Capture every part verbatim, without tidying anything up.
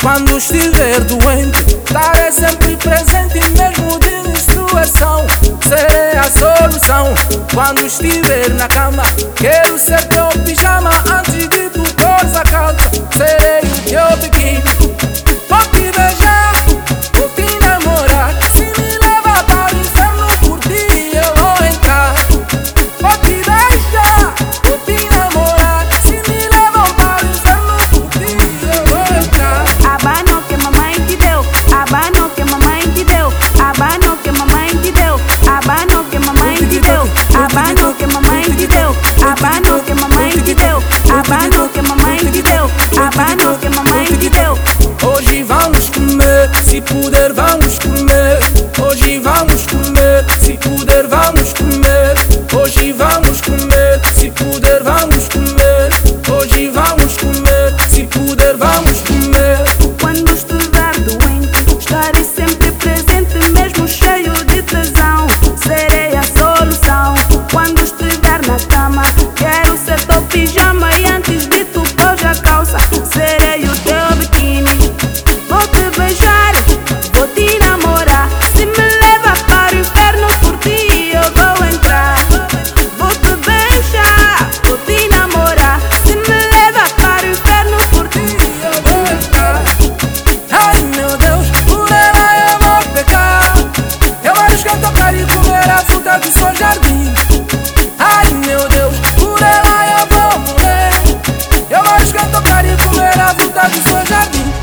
Quando estiver doente, estarei sempre presente, mesmo de menstruação. Serei a solução. Quando estiver na cama, quero ser teu pijama. Antes de tu pôres a calça, serei o teu biquíni. Vou te beijar, vou te namorar. Se me leva para o inferno, por ti eu vou entrar. Vou te beijar, vou te namorar. Se me leva para o inferno, por ti eu vou entrar. Abano que mamãe te deu, abano que mamãe te deu, abano que mamãe te deu, abano que mamãe te deu, abano que mamãe te deu, abano que mamãe te deu, abano que mamãe te deu, abano que mamãe te deu. Hoje vamos comer, se puder vamos comer. Hoje vamos comer, se puder vamos comer. Hoje vamos comer, se puder vamos comer. Hoje vamos comer, se puder vamos comer. Quando estiver doente, estarei sempre presente, mesmo cheio de tesão. Serei a solução. Quando estiver na cama, quero ser teu pijama. E antes de tu pôr a calça, serei o teu biquíni. Vou te beijar, vou te namorar. Se me leva para o inferno, por ti eu vou entrar. Vou te beijar, vou te namorar. Se me leva para o inferno, por ti eu vou entrar. Ai meu Deus, por ela eu vou pecar. Eu acho que eu tocar e comer a fruta do seu jardim. Ai meu Deus, por ela eu vou morrer. Eu acho que eu tocar e comer a fruta do seu jardim.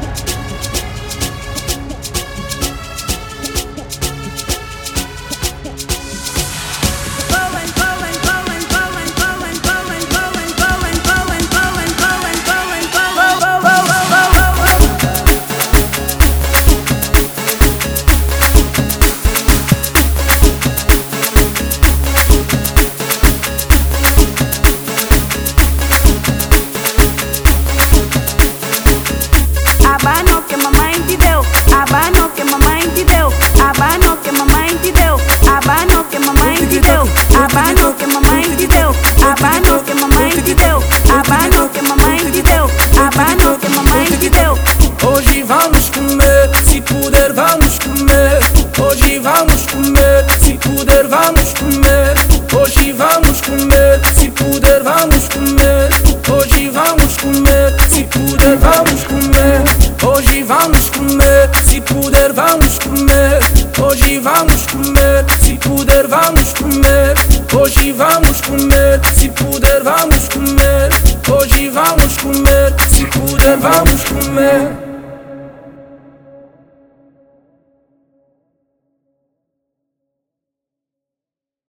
Abano que mamãe te deu, abano que mamãe te deu, abano que mamãe te deu, abano que mamãe te deu, abano que mamãe te deu, abano que mamãe te deu, abano que mamãe te deu, abano que mamãe te deu. Hoje vamos comer, se puder vamos comer. Hoje vamos comer, se puder vamos comer. Hoje vamos comer, se puder vamos comer. Hoje vamos comer, se puder vamos comer. Hoje vamos comer, se puder vamos comer. Hoje vamos comer, se puder vamos comer. Hoje vamos comer, se puder vamos comer. Hoje vamos comer, se puder vamos comer.